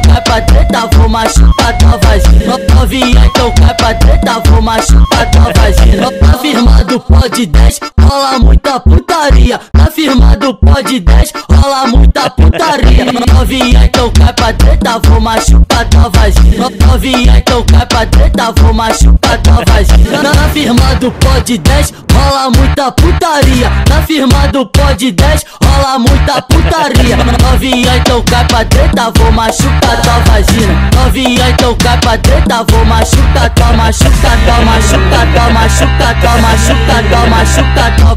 cai pra treta, vou machucar tua vagina. Novinha, então cai pra treta, vou machucar tua vagina. Tá firmado, pode 10, rola muita putaria. Tá firmado, pode 10, rola muita putaria. Novinha, então cai pra treta, vou machucar tua vagina. Novinha, então cai pra treta, vou machucar tua vagina. Tá firmado, pode 10, rola muita putaria. Tá firmado, pode 10, rola muita putaria. Novinha, então cai pra treta, vou machucar tua vagina. Novinha, então cai pra treta, vou machucar tua, machucar tua, machucar tua, machucar tua, machucar tua, machucar tua,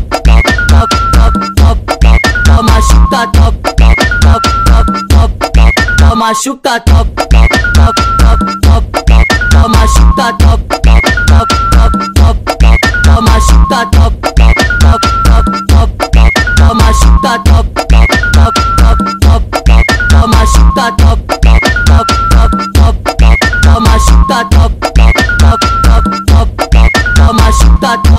machucar tua, machucar tua, machucar tua, machucar tua, machucar tua, machucar tua, machucar tua, machucar tua.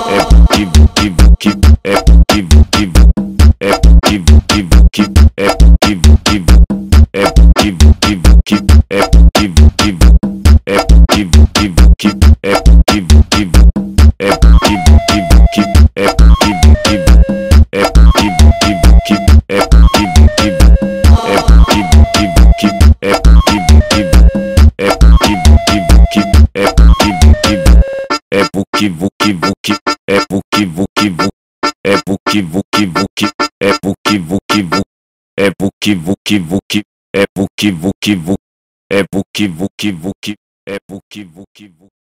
É porque é porque é porque é porque é porque é porque é porque é é porque